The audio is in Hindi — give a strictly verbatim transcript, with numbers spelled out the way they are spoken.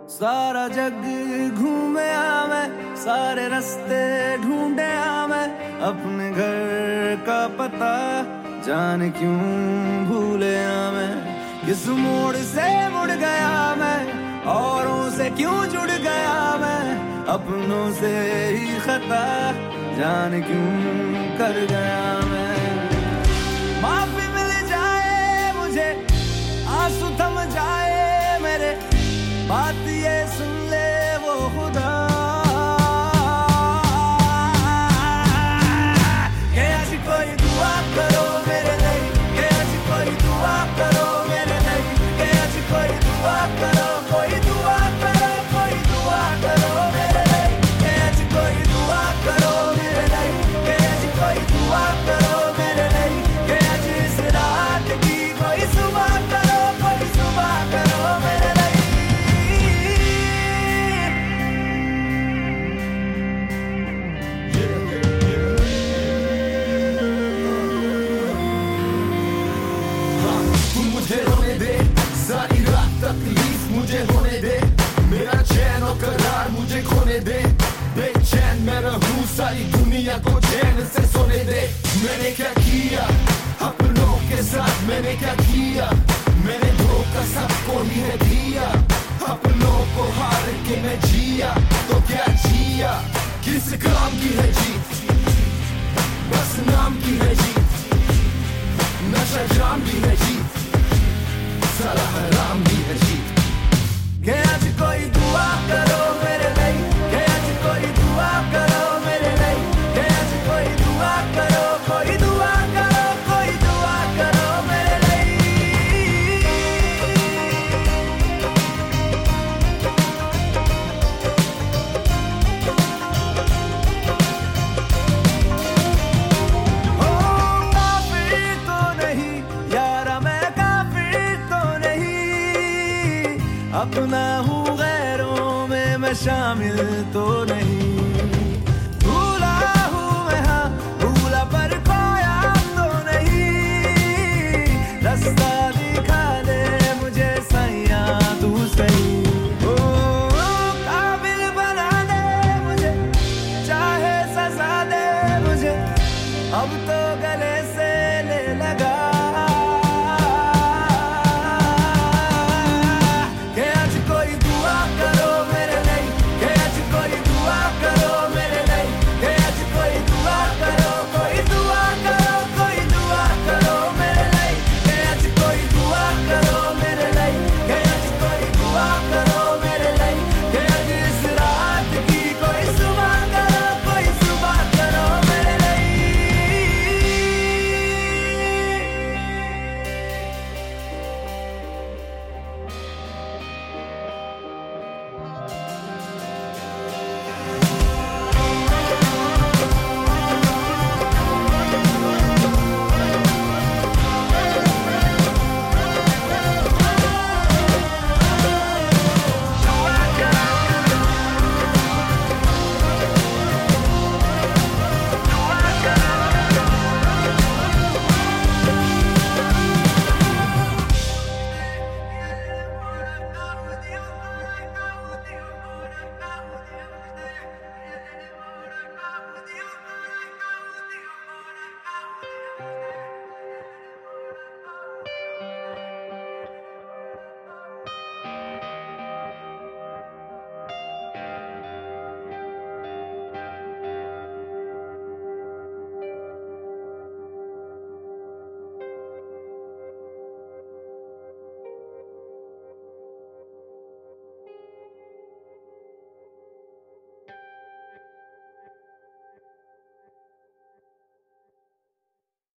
सारा जग घूमे आ मैं, सारे रास्ते ढूंढे आ मैं, अपने घर का पता जाने क्यों भूले आ मैं। किस मोड़ से मुड़ गया मैं, औरों से क्यों जुड़ गया मैं, अपनों से ही खता जाने क्यों कर गया मैं। माफी मिल जाए मुझे, आंसू थम जाए मेरे, बात ये सुन ले वो खुदा कि आज कोई दुआ करो मेरे लिए, कि आज कोई दुआ करो मेरे लिए, कि आज कोई दुआ करो, कोई दुआ करो, कोई दुआ करो मेरे लिए, कि आज कोई दुआ करो मेरे लिए, कि आज कोई दुआ करो मेरे लिए, कि आज इस रात की कोई सुबह करो, कोई सुबह करो मेरे लिए। मुझे रोने दे सारी रात तकलीफ मुझे होने दे, मेरा चैन और करार मुझे खोने दे, बेचैन मैं रहूं सारी दुनिया को चैन से सोने दे। मैंने क्या किया अपनों के साथ, मैंने क्या किया, मैंने धोखा सबको ही है दिया, अपनों को हार के मैं जिया तो क्या जिया, किस काम की है जीत, बस नाम की है जीत, नशा जाम भी है जीत, सारा हराम भी है जीत। कि आज कोई दुआ करो मेरे लिए, कि आज कोई दुआ करो मेरे लिए, कि आज कोई दुआ करो, कोई दुआ करो, कोई दुआ करो मेरे लिए। ओ काफिर तो नहीं यारा मैं, काफिर तो नहीं, अपना हूँ गैरों में मैं शामिल